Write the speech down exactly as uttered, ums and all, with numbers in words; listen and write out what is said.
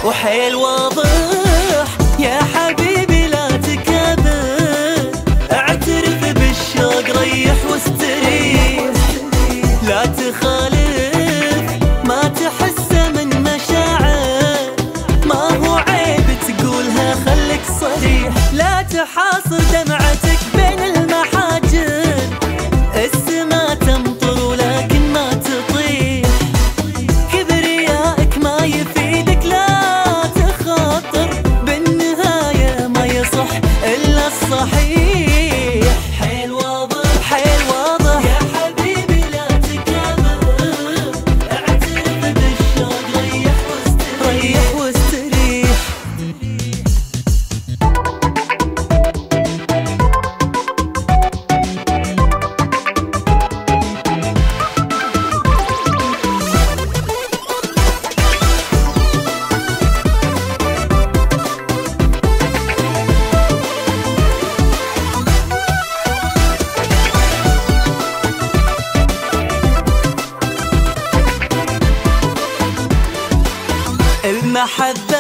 وحيل واضح يا حبيبي لا تكابر، اعترف بالشوق ريح واستريح، لا تخالف ما تحس من مشاعر، ما هو عيب تقولها خليك صريح، لا تحاصر دمعتك بين المحاجر، السما تمطر ولكن ما تطيح، كبريائك ما يفيدك لا تخاطر، بالنهاية ما يصح إلا الصحيح. حيل واضح حيل واضح يا حبيبي لا تكابر، اعترف بالشوق ريح واستريح، ريح واستريح. المحبة